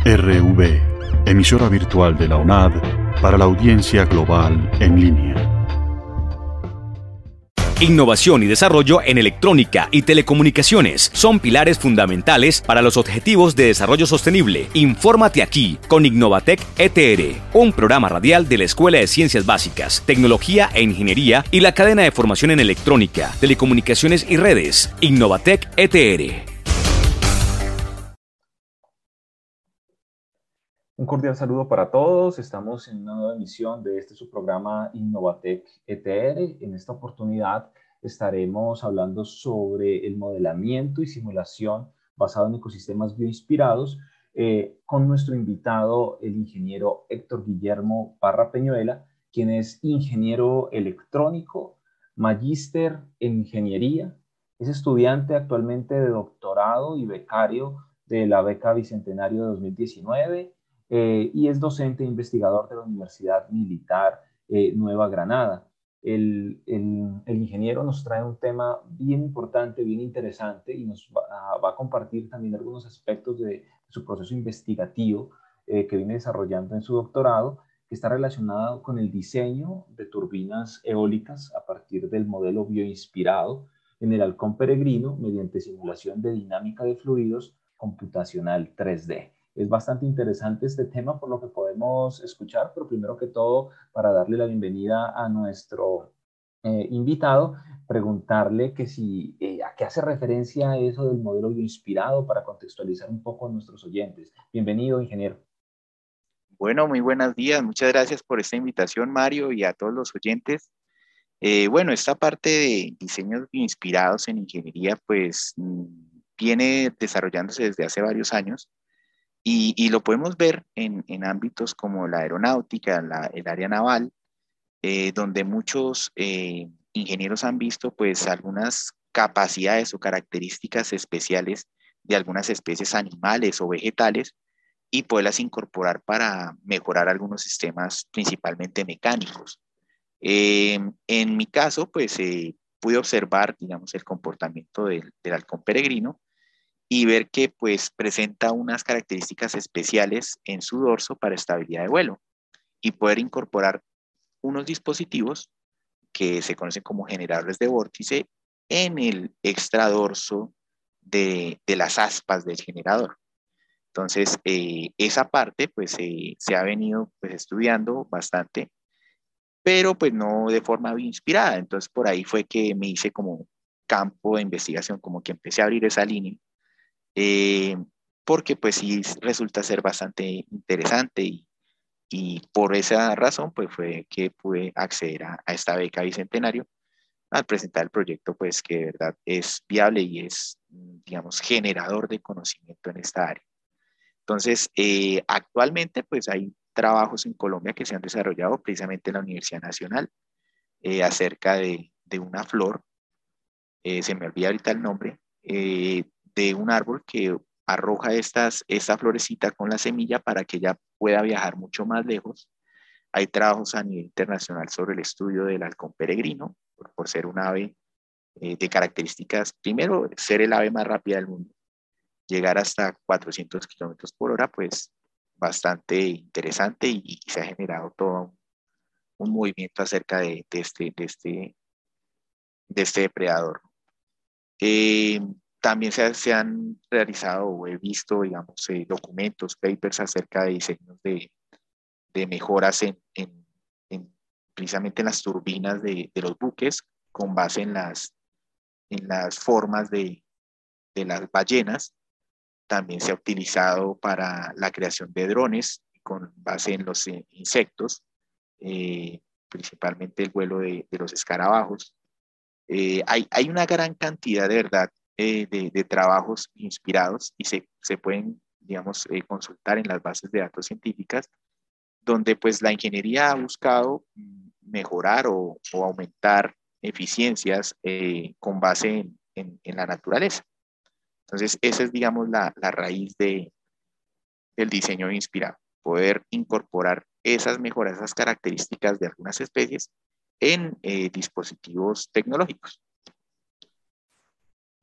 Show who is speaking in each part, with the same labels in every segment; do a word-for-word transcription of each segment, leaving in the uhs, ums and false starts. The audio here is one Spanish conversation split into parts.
Speaker 1: R V, emisora virtual de la UNAD para la audiencia global en línea.
Speaker 2: Innovación y desarrollo en electrónica y telecomunicaciones son pilares fundamentales para los objetivos de desarrollo sostenible. Infórmate aquí con Innovatec E T R, un programa radial de la Escuela de Ciencias Básicas, Tecnología e Ingeniería y la cadena de formación en electrónica, telecomunicaciones y redes. Innovatec E T R.
Speaker 3: Un cordial saludo para todos. Estamos en una nueva emisión de este su programa Innovatec E T R. En esta oportunidad estaremos hablando sobre el modelamiento y simulación basado en ecosistemas bioinspirados eh, con nuestro invitado, el ingeniero Héctor Guillermo Parra Peñuela, quien es ingeniero electrónico, magíster en ingeniería, es estudiante actualmente de doctorado y becario de la beca Bicentenario de dos mil diecinueve. Eh, y es docente e investigador de la Universidad Militar eh, Nueva Granada. El, el, el ingeniero nos trae un tema bien importante, bien interesante y nos va, va a compartir también algunos aspectos de, de su proceso investigativo eh, que viene desarrollando en su doctorado, que está relacionado con el diseño de turbinas eólicas a partir del modelo bioinspirado en el halcón peregrino mediante simulación de dinámica de fluidos computacional tres D. Es bastante interesante este tema por lo que podemos escuchar, pero primero que todo, para darle la bienvenida a nuestro eh, invitado, preguntarle que si, eh, a qué hace referencia eso del modelo bioinspirado para contextualizar un poco a nuestros oyentes. Bienvenido, ingeniero.
Speaker 4: Bueno, muy buenos días. Muchas gracias por esta invitación, Mario, y a todos los oyentes. Eh, bueno, esta parte de diseños bioinspirados en ingeniería, pues, viene desarrollándose desde hace varios años. Y, y lo podemos ver en, en ámbitos como la aeronáutica, la, el área naval, eh, donde muchos eh, ingenieros han visto pues algunas capacidades o características especiales de algunas especies animales o vegetales y poderlas incorporar para mejorar algunos sistemas principalmente mecánicos. Eh, en mi caso, pues eh, pude observar, digamos, el comportamiento del, del halcón peregrino y ver que pues presenta unas características especiales en su dorso para estabilidad de vuelo y poder incorporar unos dispositivos que se conocen como generadores de vórtice en el extradorso de, de las aspas del generador. Entonces, eh, esa parte pues eh, se ha venido pues estudiando bastante, pero pues no de forma bien inspirada. Entonces, por ahí fue que me hice como campo de investigación, como que empecé a abrir esa línea. Eh, porque pues sí resulta ser bastante interesante y, y por esa razón pues fue que pude acceder a, a esta beca Bicentenario al presentar el proyecto pues que de verdad es viable y es, digamos, generador de conocimiento en esta área. Entonces, eh, actualmente pues hay trabajos en Colombia que se han desarrollado precisamente en la Universidad Nacional eh, acerca de, de una flor, eh, se me olvida ahorita el nombre, eh, de un árbol que arroja estas, esta florecita con la semilla para que ella pueda viajar mucho más lejos. Hay trabajos a nivel internacional sobre el estudio del halcón peregrino, por, por ser un ave eh, de características, primero, ser el ave más rápida del mundo, llegar hasta cuatrocientos kilómetros por hora, pues bastante interesante y, y se ha generado todo un, un movimiento acerca de, de, este, de, este, de este depredador. Eh, también se, se, han realizado o he visto, digamos, eh, documentos, papers acerca de diseños de, de mejoras en, en, en, precisamente en las turbinas de, de, los buques con base en las, en las formas de, de las ballenas. También se ha utilizado para la creación de drones con base en los eh, insectos, eh, principalmente el vuelo de, de los escarabajos. Eh, hay, hay una gran cantidad de verdad eh, de, de trabajos inspirados y se, se pueden, digamos, eh, consultar en las bases de datos científicas, donde pues la ingeniería ha buscado mejorar o, o aumentar eficiencias eh, con base en, en, en, la naturaleza. Entonces, esa es, digamos, la, la raíz de, del diseño inspirado, poder incorporar esas mejoras, esas características de algunas especies en eh, dispositivos tecnológicos.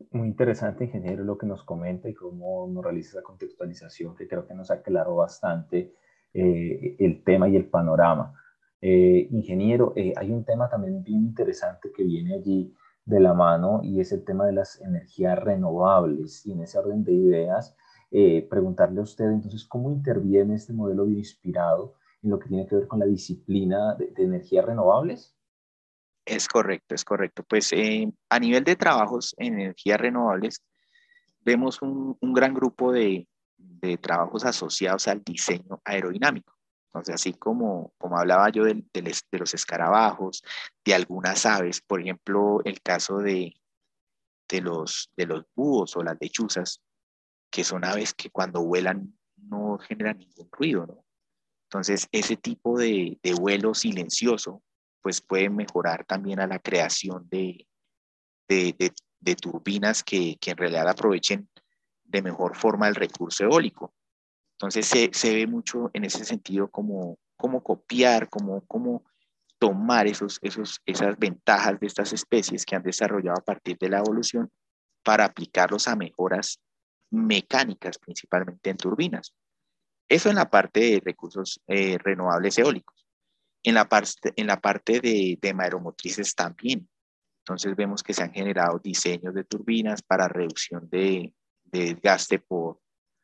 Speaker 3: Muy interesante, ingeniero, lo que nos comenta y cómo nos realiza esa contextualización, que creo que nos aclaró bastante eh, el tema y el panorama. Eh, ingeniero, eh, hay un tema también bien interesante que viene allí de la mano y es el tema de las energías renovables. Y en ese orden de ideas, eh, preguntarle a usted entonces cómo interviene este modelo bioinspirado en lo que tiene que ver con la disciplina de, de energías renovables.
Speaker 4: Es correcto, es correcto. Pues eh, a nivel de trabajos en energías renovables, vemos un, un gran grupo de, de trabajos asociados al diseño aerodinámico. Entonces, así como, como hablaba yo de, de, les, de los escarabajos, de algunas aves, por ejemplo, el caso de, de, los, de los búhos o las lechuzas, que son aves que cuando vuelan no generan ningún ruido, ¿no? Entonces, ese tipo de, de vuelo silencioso, pues puede mejorar también a la creación de, de, de, de turbinas que, que en realidad aprovechen de mejor forma el recurso eólico. Entonces se, se ve mucho en ese sentido como, como copiar, como, como tomar esos, esos, esas ventajas de estas especies que han desarrollado a partir de la evolución para aplicarlos a mejoras mecánicas, principalmente en turbinas. Eso en la parte de recursos eh, renovables eólicos. En la, parte, en la parte de, de aeromotrices también. Entonces vemos que se han generado diseños de turbinas para reducción de, de desgaste por,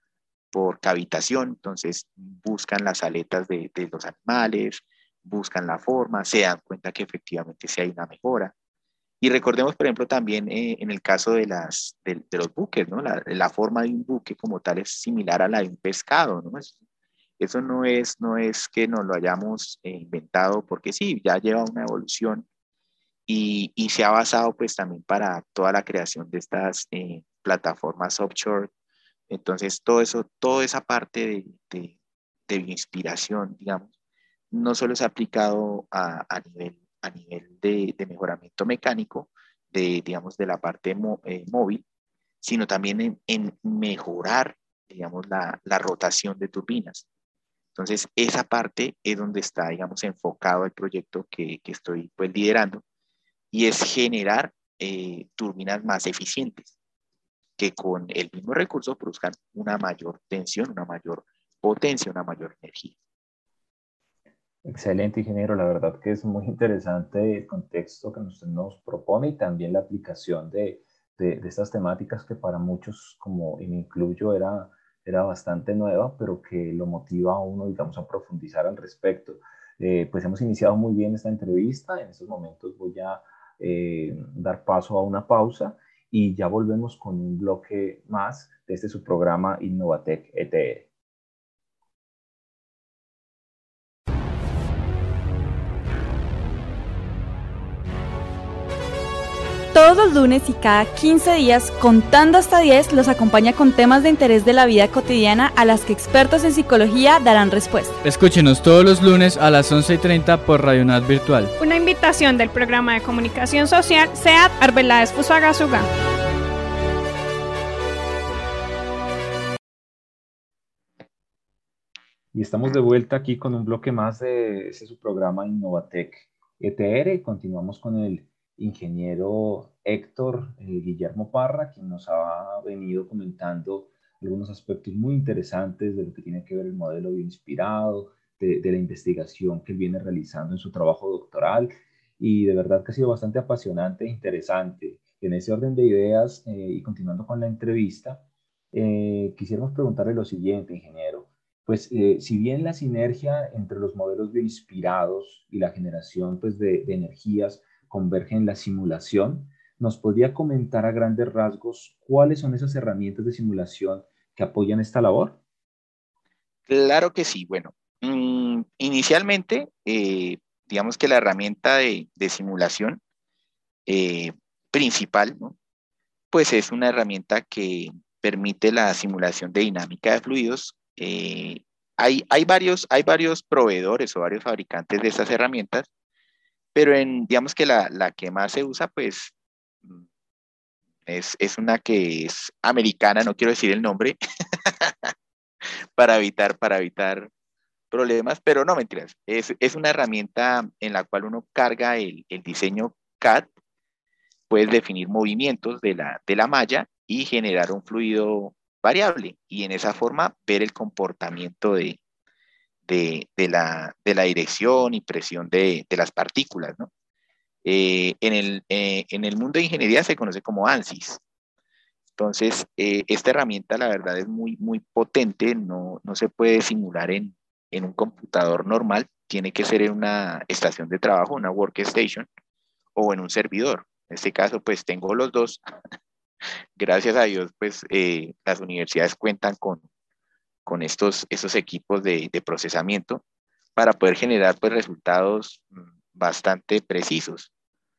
Speaker 4: por cavitación. Entonces buscan las aletas de, de, los animales, buscan la forma, se dan cuenta que efectivamente sí hay una mejora. Y recordemos, por ejemplo, también eh, en el caso de, las, de, de los buques, ¿no? La, la, forma de un buque como tal es similar a la de un pescado, ¿no? Es, eso no es, no es que nos lo hayamos eh, inventado porque sí, ya lleva una evolución y, y se ha basado pues también para toda la creación de estas eh, plataformas offshore. Entonces, todo eso, toda esa parte de, de, de inspiración, digamos, no solo se ha aplicado a, a nivel, a nivel de, de mejoramiento mecánico, de, digamos, de la parte mo, eh, móvil, sino también en, en mejorar, digamos, la, la rotación de turbinas. Entonces, esa parte es donde está, digamos, enfocado el proyecto que, que estoy pues liderando y es generar eh, turbinas más eficientes que con el mismo recurso produzcan una mayor tensión, una mayor potencia, una mayor energía.
Speaker 3: Excelente, ingeniero. La verdad que es muy interesante el contexto que usted nos propone y también la aplicación de, de, de estas temáticas que para muchos, como y me incluyo, era, era bastante nueva, pero que lo motiva a uno, digamos, a profundizar al respecto. Eh, pues hemos iniciado muy bien esta entrevista. En estos momentos voy a eh, dar paso a una pausa y ya volvemos con un bloque más de este su programa Innovatec E T E.
Speaker 5: Todos los lunes y cada quince días, contando hasta diez, los acompaña con temas de interés de la vida cotidiana a las que expertos en psicología darán respuesta.
Speaker 6: Escúchenos todos los lunes a las once y treinta por Radio Nat Virtual.
Speaker 7: Una invitación del programa de comunicación social SEAT Arbeláez Fusagasugá.
Speaker 3: Y estamos de vuelta aquí con un bloque más de ese su programa Innovatec E T R. Continuamos con el ingeniero Héctor eh, Guillermo Parra, quien nos ha venido comentando algunos aspectos muy interesantes de lo que tiene que ver el modelo bioinspirado, de, de la investigación que él viene realizando en su trabajo doctoral. Y de verdad que ha sido bastante apasionante e interesante. En ese orden de ideas eh, y continuando con la entrevista, eh, quisiéramos preguntarle lo siguiente, ingeniero. Pues eh, si bien la sinergia entre los modelos bioinspirados y la generación pues, de, de energías converge en la simulación, ¿nos podría comentar a grandes rasgos cuáles son esas herramientas de simulación que apoyan esta labor?
Speaker 4: Claro que sí. Bueno, mmm, inicialmente, eh, digamos que la herramienta de, de simulación eh, principal, ¿no? Pues es una herramienta que permite la simulación de dinámica de fluidos. Eh, hay, hay, varios, hay varios proveedores o varios fabricantes de estas herramientas, pero en, digamos que la, la que más se usa, pues, es, es una que es americana, no quiero decir el nombre, para evitar, para evitar problemas, pero no mentiras. Es, es una herramienta en la cual uno carga el, el diseño C A D puedes definir movimientos de la, de la malla y generar un fluido variable y en esa forma ver el comportamiento de, de, de, la, de la dirección y presión de, de las partículas, ¿no? Eh, en, el, eh, en el mundo de ingeniería se conoce como ANSYS. Entonces, eh, esta herramienta la verdad es muy, muy potente, no, no se puede simular en, en un computador normal, tiene que ser en una estación de trabajo, una workstation, o en un servidor. En este caso, pues tengo los dos. Gracias a Dios, pues eh, las universidades cuentan con, con estos, estos equipos de, de procesamiento para poder generar pues, resultados bastante precisos.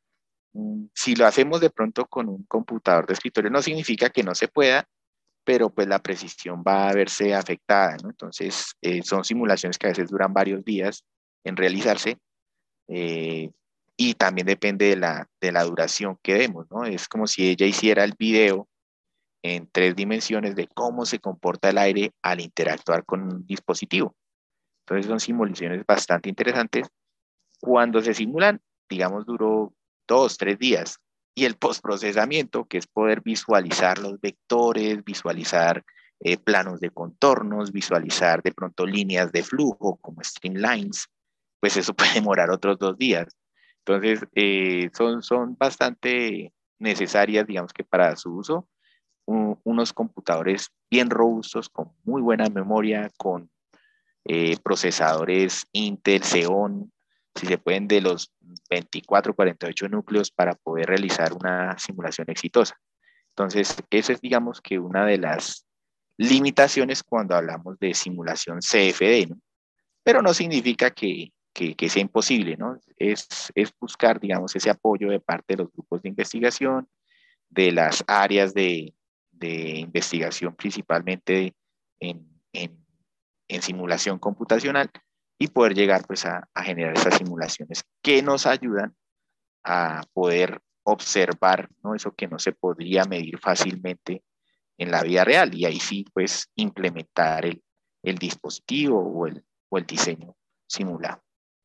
Speaker 4: Si lo hacemos de pronto con un computador de escritorio, no significa que no se pueda, pero pues la precisión va a verse afectada, ¿no? Entonces, eh, son simulaciones que a veces duran varios días en realizarse, eh, y también depende de la, de la duración que demos, ¿no? Es como si ella hiciera el video en tres dimensiones de cómo se comporta el aire al interactuar con un dispositivo. Entonces son simulaciones bastante interesantes. Cuando se simulan, digamos, duró dos, tres días. Y el postprocesamiento, que es poder visualizar los vectores, visualizar eh, planos de contornos, visualizar de pronto líneas de flujo como streamlines, pues eso puede demorar otros dos días. Entonces, eh, son, son bastante necesarias, digamos que para su uso, un, unos computadores bien robustos, con muy buena memoria, con eh, procesadores Intel, Xeon, si se pueden, de los veinticuatro, cuarenta y ocho núcleos para poder realizar una simulación exitosa. Entonces, esa es, digamos, que una de las limitaciones cuando hablamos de simulación C F D, ¿no? Pero no significa que, que, que sea imposible, ¿no? Es, es buscar, digamos, ese apoyo de parte de los grupos de investigación, de las áreas de, de investigación principalmente en, en, en simulación computacional y poder llegar pues a, a generar esas simulaciones que nos ayudan a poder observar, ¿no? Eso que no se podría medir fácilmente en la vida real y ahí sí pues implementar el, el dispositivo o el, o el diseño simulado.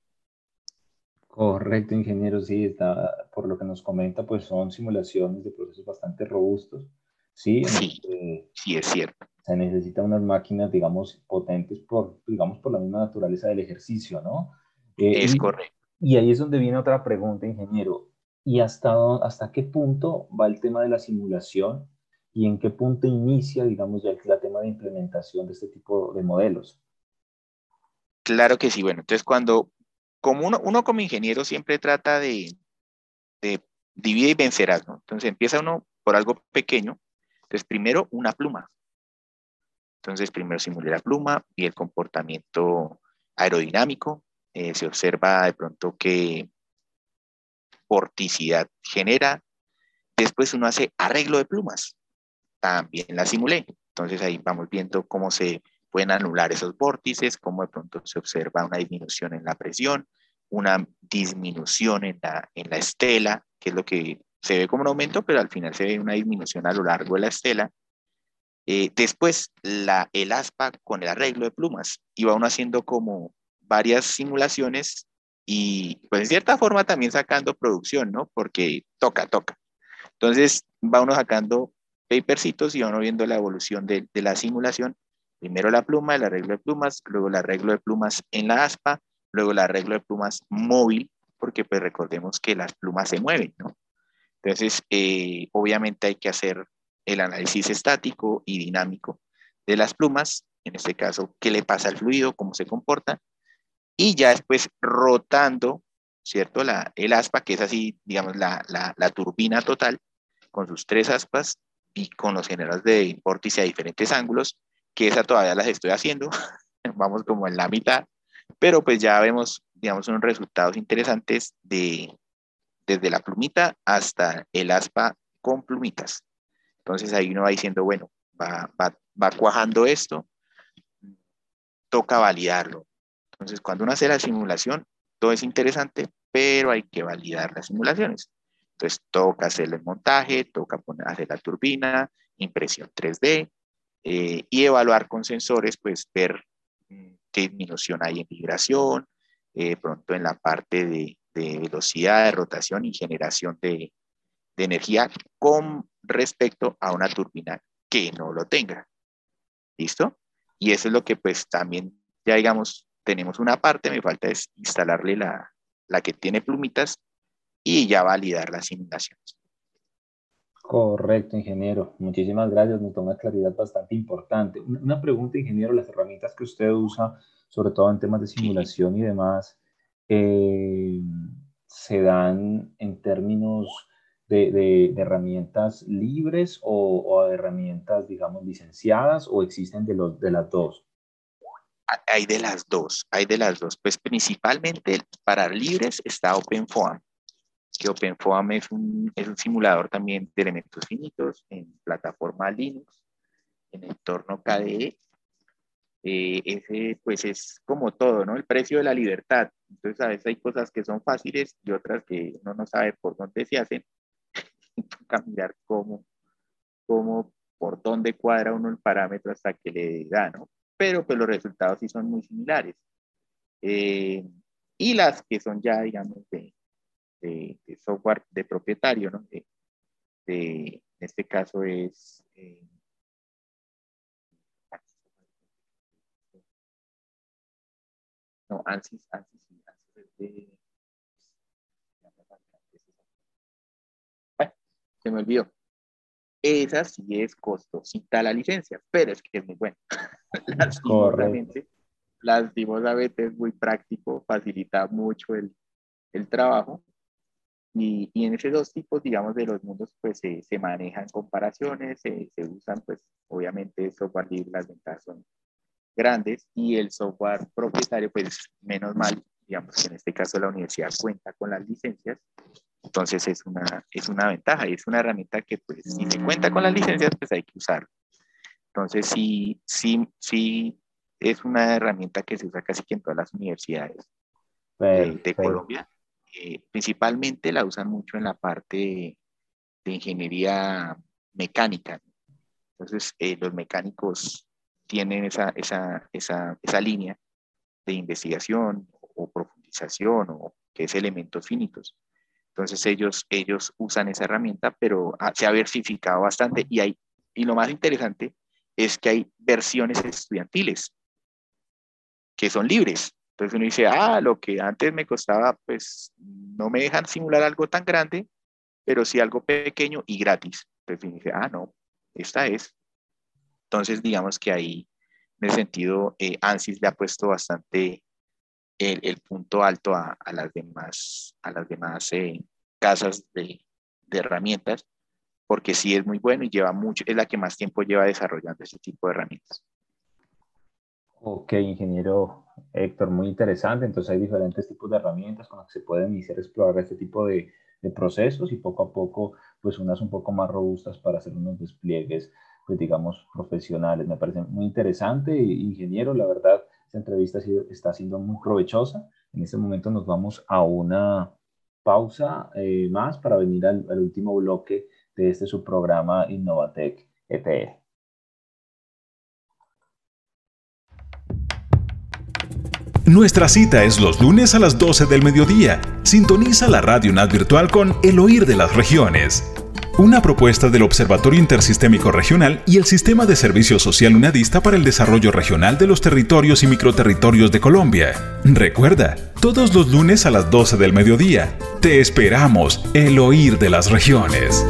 Speaker 3: Correcto, ingeniero, sí, está, por lo que nos comenta, pues son simulaciones de procesos bastante robustos, sí, en
Speaker 4: Sí,
Speaker 3: donde
Speaker 4: sí es cierto.
Speaker 3: se necesita unas máquinas, digamos, potentes por, digamos, por la misma naturaleza del ejercicio, ¿no? Eh,
Speaker 4: Es
Speaker 3: y,
Speaker 4: correcto.
Speaker 3: y ahí es donde viene otra pregunta, ingeniero. ¿Y hasta, dó- hasta qué punto va el tema de la simulación y en qué punto inicia, digamos, ya el, el tema de implementación de este tipo de modelos?
Speaker 4: Claro que sí. Bueno, entonces cuando, como uno, uno como ingeniero siempre trata de, de divide y vencerás, ¿no? Entonces empieza uno por algo pequeño. Entonces primero una pluma. Entonces primero simulé la pluma y el comportamiento aerodinámico. Eh, se observa de pronto qué vorticidad genera. Después uno hace arreglo de plumas. También la simulé. Entonces ahí vamos viendo cómo se pueden anular esos vórtices, cómo de pronto se observa una disminución en la presión, una disminución en la, en la estela, que es lo que se ve como un aumento, pero al final se ve una disminución a lo largo de la estela. Eh, después, la, el aspa con el arreglo de plumas. Y va uno haciendo como varias simulaciones y pues en cierta forma también sacando producción, ¿no? Porque toca, toca. Entonces va uno sacando papercitos y va uno viendo la evolución de, de la simulación. Primero la pluma, el arreglo de plumas, luego el arreglo de plumas en la aspa, luego el arreglo de plumas móvil, porque pues recordemos que las plumas se mueven, ¿no? Entonces, eh, obviamente hay que hacer el análisis estático y dinámico de las plumas, en este caso, qué le pasa al fluido, cómo se comporta, y ya después rotando, ¿cierto? La, el aspa, que es así, digamos, la, la, la turbina total, con sus tres aspas y con los generadores de vórtice a diferentes ángulos, que esa todavía las estoy haciendo, vamos como en la mitad, pero pues ya vemos, digamos, unos resultados interesantes de, desde la plumita hasta el aspa con plumitas. Entonces ahí uno va diciendo, bueno, va, va, va cuajando esto, toca validarlo. Entonces cuando uno hace la simulación, todo es interesante, pero hay que validar las simulaciones. Entonces toca hacer el montaje, toca poner, hacer la turbina, impresión tres D, eh, y evaluar con sensores, pues ver mmm, qué disminución hay en vibración, eh, pronto en la parte de, de velocidad, de rotación y generación de, de energía con respecto a una turbina que no lo tenga. ¿Listo? Y eso es lo que pues también, ya digamos, tenemos una parte, me falta es instalarle la, la que tiene plumitas y ya validar las simulaciones.
Speaker 3: Correcto, ingeniero. Muchísimas gracias. Nos da una claridad bastante importante. Una una pregunta, ingeniero, las herramientas que usted usa, sobre todo en temas de
Speaker 4: Sí.
Speaker 3: simulación y demás, eh, ¿se dan en términos de, de- de herramientas libres o, o de herramientas, digamos, licenciadas o existen de, los, de las dos?
Speaker 4: Hay de las dos, hay de las dos. Pues principalmente para libres está OpenFOAM, que OpenFOAM es un, es un simulador también de elementos finitos en plataforma Linux, en entorno K D E. Eh, ese pues es como todo, ¿no? El precio de la libertad. Entonces a veces hay cosas que son fáciles y otras que uno no sabe por dónde se hacen. Toca mirar cómo, cómo, por dónde cuadra uno el parámetro hasta que le da, ¿no? Pero pues los resultados sí son muy similares. Eh, y las que son ya, digamos, de, de, de software de propietario, ¿no? De, de, en este caso es... Eh, no, ANSYS, ANSYS, sí, ANSYS es de... Bueno, se me olvidó. Esa sí es costosita la licencia, pero es que es muy buena.
Speaker 3: Correcto.
Speaker 4: Lastimosamente, lastimosamente es muy práctico, facilita mucho el, el trabajo. Y, y en esos dos tipos, digamos, de los mundos, pues se, se manejan comparaciones, se, se usan, pues obviamente software libre, las ventajas son grandes y el software propietario, pues menos mal, digamos que en este caso la universidad cuenta con las licencias, entonces es una, es una ventaja y es una herramienta que pues si se cuenta con las licencias, pues hay que usarla. Entonces sí, sí, sí es una herramienta que se usa casi que en todas las universidades de, de
Speaker 3: Perfecto.
Speaker 4: Colombia. Eh, principalmente la usan mucho en la parte de, de ingeniería mecánica. Entonces, eh, los mecánicos tienen esa, esa, esa, esa línea de investigación o profundización o que es elementos finitos. Entonces, ellos, ellos usan esa herramienta, pero ha, se ha versificado bastante y, hay, y lo más interesante es que hay versiones estudiantiles que son libres. Entonces uno dice, ah, lo que antes me costaba, pues no me dejan simular algo tan grande, pero sí algo pequeño y gratis. Entonces uno dice, ah, no, esta es. Entonces digamos que ahí, en ese sentido, eh, ANSYS le ha puesto bastante el, el punto alto a, a las demás, a las demás eh, casas de, de herramientas, porque sí es muy bueno y lleva mucho, es la que más tiempo lleva desarrollando ese tipo de herramientas.
Speaker 3: Ok, ingeniero Héctor, muy interesante. Entonces hay diferentes tipos de herramientas con las que se pueden iniciar a explorar este tipo de, de procesos y poco a poco, pues unas un poco más robustas para hacer unos despliegues, pues digamos, profesionales. Me parece muy interesante, ingeniero. La verdad, esta entrevista ha sido- está siendo muy provechosa. En este momento nos vamos a una pausa eh, más para venir al, al último bloque de este subprograma Innovatec E T E.
Speaker 8: Nuestra cita es los lunes a las doce del mediodía. Sintoniza la Radio UNAD virtual con El Oír de las Regiones. Una propuesta del Observatorio Intersistémico Regional y el Sistema de Servicio Social UNADista para el Desarrollo Regional de los Territorios y Microterritorios de Colombia. Recuerda, todos los lunes a las doce del mediodía. Te esperamos, El Oír de las Regiones.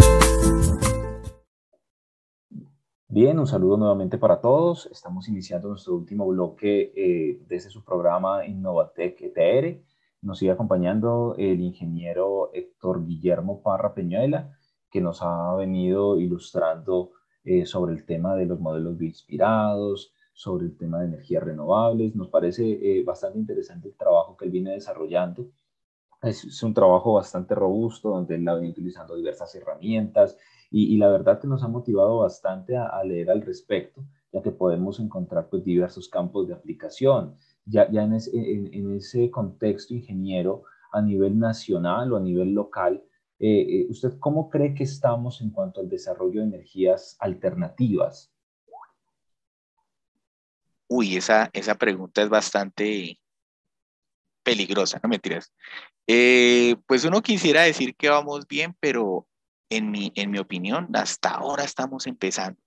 Speaker 3: Bien, un saludo nuevamente para todos. Estamos iniciando nuestro último bloque eh, desde su programa Innovatec E T R. Nos sigue acompañando el ingeniero Héctor Guillermo Parra Peñuela, que nos ha venido ilustrando eh, sobre el tema de los modelos bioinspirados, sobre el tema de energías renovables. Nos parece eh, bastante interesante el trabajo que él viene desarrollando. Es, es un trabajo bastante robusto donde él ha venido utilizando diversas herramientas y, y la verdad que nos ha motivado bastante a, a leer al respecto, ya que podemos encontrar pues, diversos campos de aplicación. Ya, ya en, es, en, en ese contexto, ingeniero, a nivel nacional o a nivel local, eh, eh, ¿usted cómo cree que estamos en cuanto al desarrollo de energías alternativas?
Speaker 4: Uy, esa, esa pregunta es bastante peligrosa, no mentiras. Eh, pues uno quisiera decir que vamos bien, pero en mi, en mi opinión, hasta ahora estamos empezando.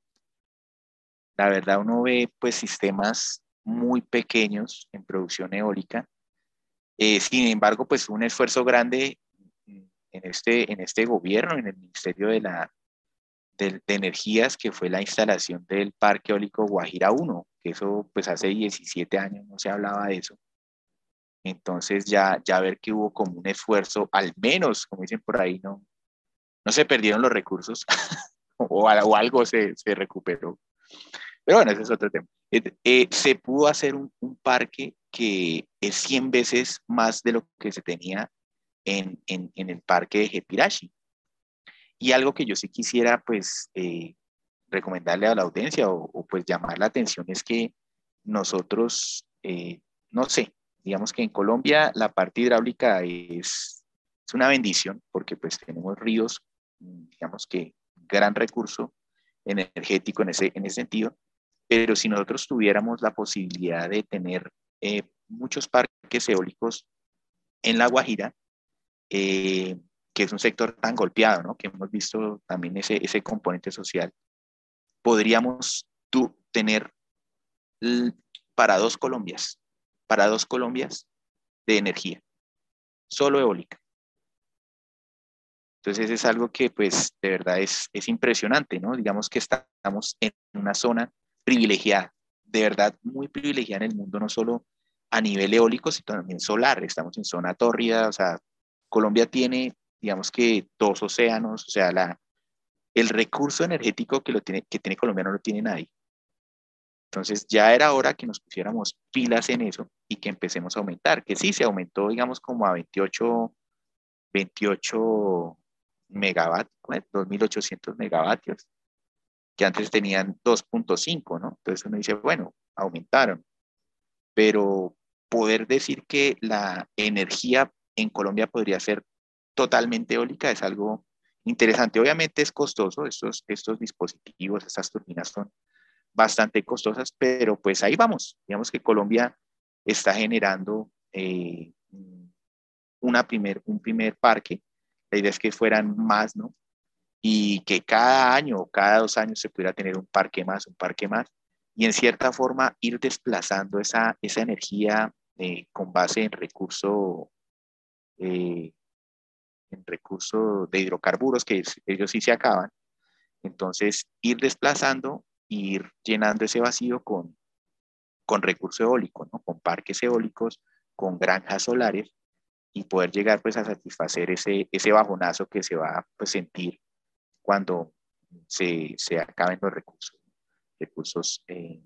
Speaker 4: La verdad, uno ve pues sistemas muy pequeños en producción eólica. Eh, sin embargo, pues un esfuerzo grande en este, en este gobierno, en el Ministerio de, la, de, de Energías, que fue la instalación del Parque Eólico Guajira uno, que eso pues hace diecisiete años no se hablaba de eso. Entonces ya, ya ver que hubo como un esfuerzo, al menos, como dicen por ahí, no, no se perdieron los recursos o, o algo se, se recuperó. Pero bueno, ese es otro tema. Eh, eh, se pudo hacer un, un parque que es cien veces más de lo que se tenía en, en, en el parque de Jepirashi. Y algo que yo sí quisiera pues eh, recomendarle a la audiencia o, o, pues llamar la atención es que nosotros, eh, no sé, digamos que en Colombia la parte hidráulica es, es una bendición porque pues tenemos ríos, digamos que gran recurso energético en ese, en ese sentido, pero si nosotros tuviéramos la posibilidad de tener eh, muchos parques eólicos en La Guajira, eh, que es un sector tan golpeado, ¿no? Que hemos visto también ese, ese componente social, podríamos tú tener para dos Colombias, para dos Colombias de energía, solo eólica. Entonces es algo que pues de verdad es, es impresionante, ¿no? Digamos que estamos en una zona privilegiada, de verdad muy privilegiada en el mundo, no solo a nivel eólico, sino también solar. Estamos en zona tórrida, o sea, Colombia tiene, digamos que dos océanos, o sea, la, el recurso energético que, lo tiene, que tiene Colombia no lo tiene nadie. Entonces ya era hora que nos pusiéramos pilas en eso y que empecemos a aumentar, que sí, se aumentó, digamos, como a veintiocho, veintiocho megavatios, dos mil ochocientos megavatios, que antes tenían dos punto cinco, ¿no? Entonces uno dice, bueno, aumentaron, pero poder decir que la energía en Colombia podría ser totalmente eólica es algo interesante. Obviamente es costoso, estos, estos dispositivos, estas turbinas son bastante costosas, pero pues ahí vamos. Digamos que Colombia está generando eh, una primer, un primer parque. La idea es que fueran más, ¿no? Y que cada año o cada dos años se pudiera tener un parque más, un parque más, y en cierta forma ir desplazando esa, esa energía eh, con base en recurso, eh, en recurso de hidrocarburos, que ellos sí se acaban. Entonces, ir desplazando, ir llenando ese vacío con, con recurso eólico, ¿no? Con parques eólicos, con granjas solares, y poder llegar pues a satisfacer ese, ese bajonazo que se va a pues, sentir cuando se, se acaben los recursos, recursos eh,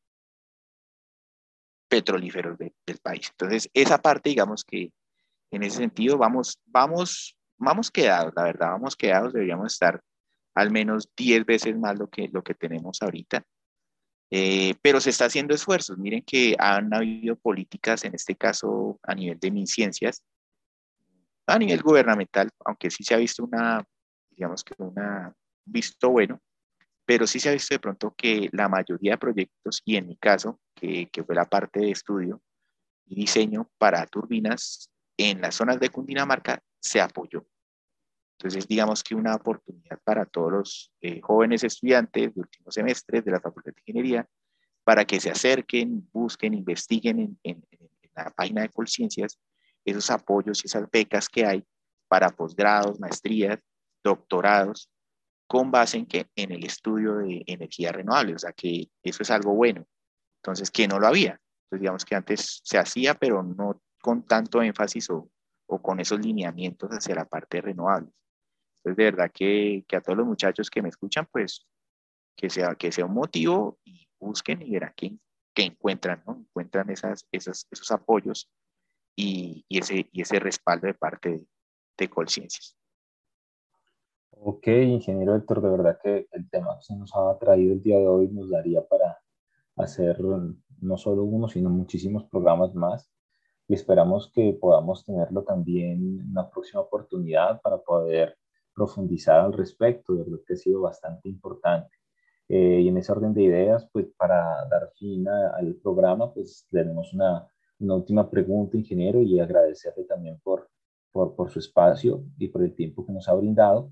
Speaker 4: petrolíferos de, del país. Entonces, esa parte, digamos que en ese sentido vamos, vamos, vamos quedados, la verdad, vamos quedados, deberíamos estar al menos diez veces más lo que, lo que tenemos ahorita. Eh, pero se está haciendo esfuerzos. Miren que han habido políticas, en este caso a nivel de MinCiencias, a nivel gubernamental, aunque sí se ha visto una, digamos que una visto bueno, pero sí se ha visto de pronto que la mayoría de proyectos, y en mi caso, que, que fue la parte de estudio y diseño para turbinas en las zonas de Cundinamarca, se apoyó. Entonces, digamos que una oportunidad para todos los eh, jóvenes estudiantes de últimos semestres de la Facultad de Ingeniería para que se acerquen, busquen, investiguen en, en, en la página de Colciencias esos apoyos y esas becas que hay para posgrados, maestrías, doctorados, con base en, que, en el estudio de energía renovable. O sea, que eso es algo bueno. Entonces, que no lo había. Entonces, digamos que antes se hacía, pero no con tanto énfasis o, o con esos lineamientos hacia la parte renovable. Entonces, de verdad que, que a todos los muchachos que me escuchan, pues, que sea, que sea un motivo y busquen y verán que, que encuentran, ¿no? Encuentran esas, esas, esos apoyos y, y, ese, y ese respaldo de parte de, de Colciencias.
Speaker 3: Ok, ingeniero Héctor, de verdad que el tema que se nos ha traído el día de hoy nos daría para hacer no solo uno, sino muchísimos programas más. Y esperamos que podamos tenerlo también en una próxima oportunidad para poder profundizar al respecto. De verdad que ha sido bastante importante. Eh, y en ese orden de ideas, pues para dar fin a, al programa, pues tenemos una, una última pregunta, ingeniero, y agradecerle también por, por, por su espacio y por el tiempo que nos ha brindado.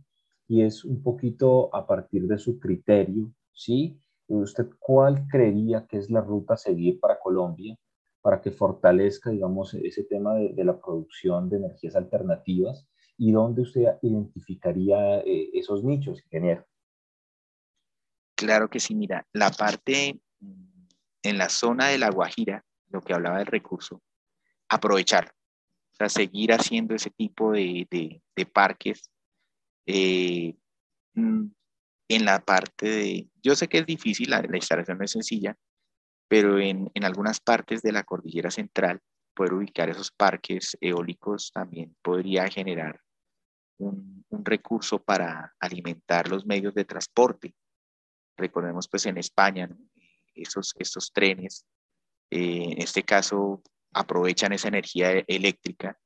Speaker 3: y es un poquito a partir de su criterio, ¿sí? ¿Usted cuál creería que es la ruta a seguir para Colombia para que fortalezca, digamos, ese tema de, de la producción de energías alternativas y dónde usted identificaría eh, esos nichos, ingeniero?
Speaker 4: Claro que sí, mira, la parte mm, en la zona de La Guajira, lo que hablaba del recurso, aprovechar, o sea, seguir haciendo ese tipo de, de, de parques. eh, mm, en la parte de, yo sé que es difícil, la, la instalación no es sencilla, pero en, en algunas partes de la cordillera central, poder ubicar esos parques eólicos también podría generar un, un recurso para alimentar los medios de transporte. Recordemos pues en España, ¿no? esos, estos trenes, eh, en este caso, aprovechan esa energía e- eléctrica,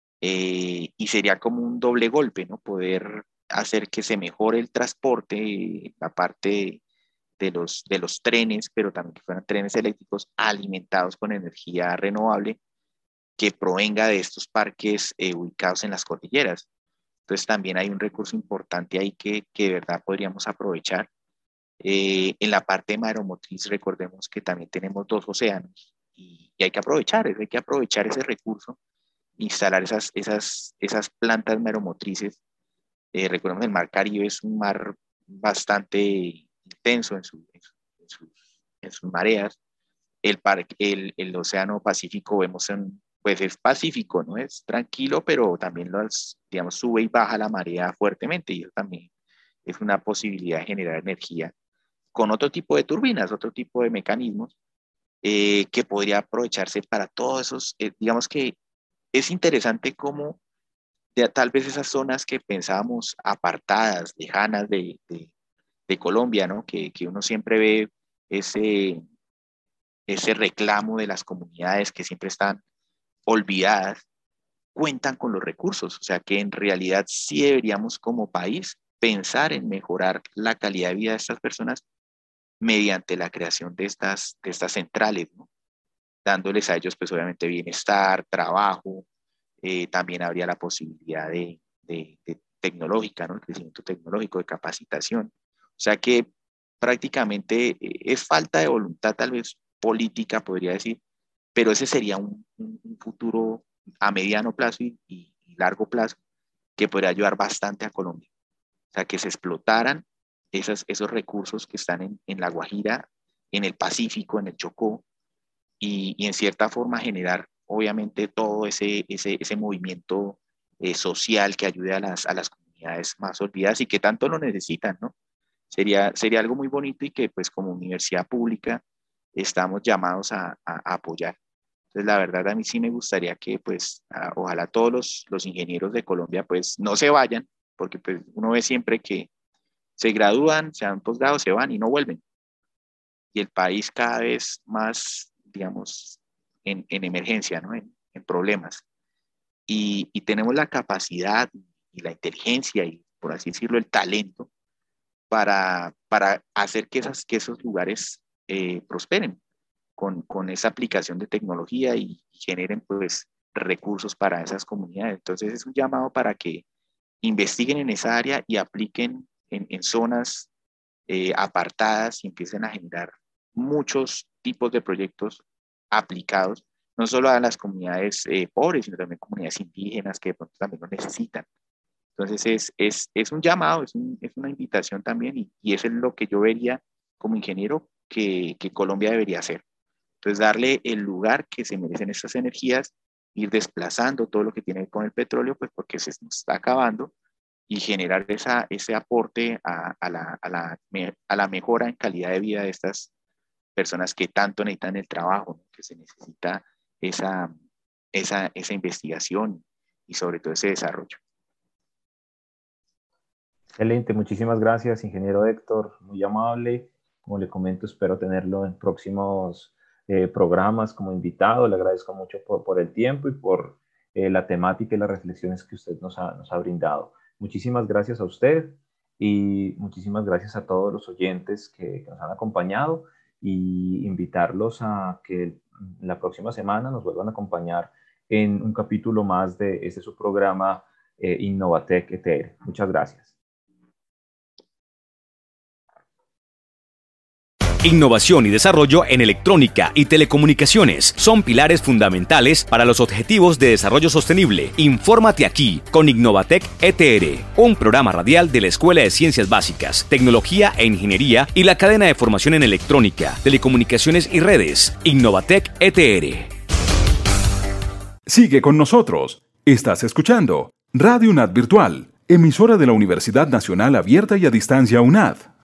Speaker 4: eh, y sería como un doble golpe, ¿no? Poder hacer que se mejore el transporte, eh, la parte de los, de los trenes, pero también que fueran trenes eléctricos alimentados con energía renovable que provenga de estos parques eh, ubicados en las cordilleras. Entonces también hay un recurso importante ahí que, que de verdad podríamos aprovechar. Eh, en la parte mareomotriz, recordemos que también tenemos dos océanos y, y hay que aprovechar, hay que aprovechar ese recurso, instalar esas, esas, esas plantas mareomotrices. Eh, recordemos que el mar Caribe es un mar bastante intenso en, su, en, su, en, sus, en sus mareas. El, parque, el, el océano Pacífico, vemos en, pues es pacífico, ¿no? Es tranquilo, pero también los, digamos, sube y baja la marea fuertemente y eso también es una posibilidad de generar energía con otro tipo de turbinas, otro tipo de mecanismos, eh, que podría aprovecharse para todos esos, eh, digamos que es interesante cómo de, tal vez esas zonas que pensábamos apartadas, lejanas de, de, de Colombia, ¿no? Que, que uno siempre ve ese, ese reclamo de las comunidades que siempre están olvidadas, cuentan con los recursos. O sea que en realidad sí deberíamos como país pensar en mejorar la calidad de vida de estas personas mediante la creación de estas, de estas centrales, ¿no? Dándoles a ellos pues obviamente bienestar, trabajo, eh, también habría la posibilidad de, de, de tecnológica, ¿no? El crecimiento tecnológico, de capacitación. O sea que prácticamente eh, es falta de voluntad tal vez política, podría decir, pero ese sería un, un, un futuro a mediano plazo y, y, y largo plazo que podría ayudar bastante a Colombia. O sea, que se explotaran esas, esos recursos que están en, en La Guajira, en el Pacífico, en el Chocó, y, y en cierta forma generar, obviamente, todo ese, ese, ese movimiento eh, social que ayude a las, a las comunidades más olvidadas y que tanto lo necesitan, ¿no? Sería, sería algo muy bonito y que, pues, como universidad pública, estamos llamados a, a, a apoyar. Entonces, la verdad, a mí sí me gustaría que, pues, a, ojalá todos los, los ingenieros de Colombia, pues, no se vayan, porque pues, uno ve siempre que se gradúan, se dan posgrado, se van y no vuelven. Y el país cada vez más, digamos, en, en emergencia, ¿no? En, en problemas. Y, y tenemos la capacidad y la inteligencia y, por así decirlo, el talento para, para hacer que, esas, que esos lugares eh, prosperen con, con esa aplicación de tecnología y, y generen, pues, recursos para esas comunidades. Entonces, es un llamado para que investiguen en esa área y apliquen en, en zonas eh, apartadas y empiecen a generar muchos tipos de proyectos aplicados, no solo a las comunidades eh, pobres, sino también comunidades indígenas que de pronto también lo necesitan. Entonces es, es, es un llamado, es, un, es una invitación también y, y eso es lo que yo vería como ingeniero que, que Colombia debería hacer. Entonces darle el lugar que se merecen estas energías, ir desplazando todo lo que tiene que ver con el petróleo, pues porque se nos está acabando, y generar esa, ese aporte a, a, la, a, la, a la mejora en calidad de vida de estas personas que tanto necesitan el trabajo, ¿no? Que se necesita esa, esa, esa investigación y sobre todo ese desarrollo.
Speaker 3: Excelente, muchísimas gracias, ingeniero Héctor, muy amable. Como le comento, espero tenerlo en próximos eh, programas como invitado. Le agradezco mucho por, por el tiempo y por eh, la temática y las reflexiones que usted nos ha, nos ha brindado. Muchísimas gracias a usted y muchísimas gracias a todos los oyentes que, que nos han acompañado y invitarlos a que la próxima semana nos vuelvan a acompañar en un capítulo más de este su programa eh, Innovatec E T R. Muchas gracias.
Speaker 2: Innovación y desarrollo en electrónica y telecomunicaciones son pilares fundamentales para los objetivos de desarrollo sostenible. Infórmate aquí con Innovatec E T R, un programa radial de la Escuela de Ciencias Básicas, Tecnología e Ingeniería y la cadena de formación en electrónica, telecomunicaciones y redes. Innovatec E T R.
Speaker 8: Sigue con nosotros. Estás escuchando Radio UNAD Virtual, emisora de la Universidad Nacional Abierta y a Distancia UNAD.